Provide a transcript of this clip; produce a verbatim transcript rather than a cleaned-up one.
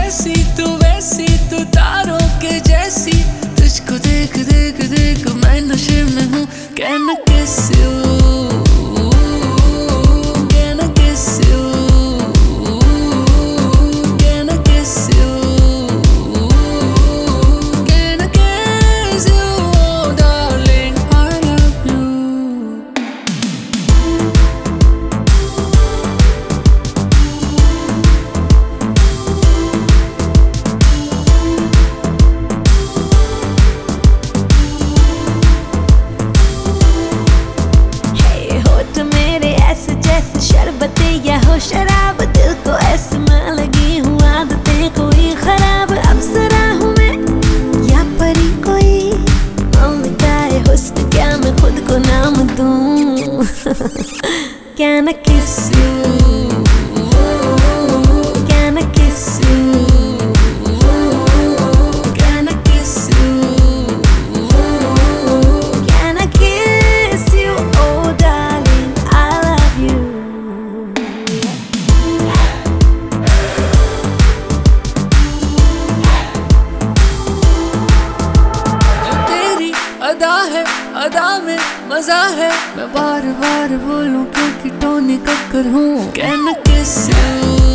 कैसी तू वैसी तू तारों के जैसी, तुझको देख देख देख मैं नशे में हूँ। Can I kiss you? Can I kiss you? Can I kiss you? Can I kiss you? Oh darling, I love you. जैसे शरबत या हो शराब, दिल को ऐसे मैं लगी हूँ आदतें कोई खराब। अब जरा हूँ मैं या परी कोई, मिटाए हुस्न क्या मैं खुद को नाम दूँ। Can I kiss you? Can I kiss you? Can I kiss you? Can I kiss you? Oh darling, I love you. अदा है अदा में मजा है, मैं बार बार बोलूं क्योंकि टोनी कक्कर हूँ। Can I kiss you?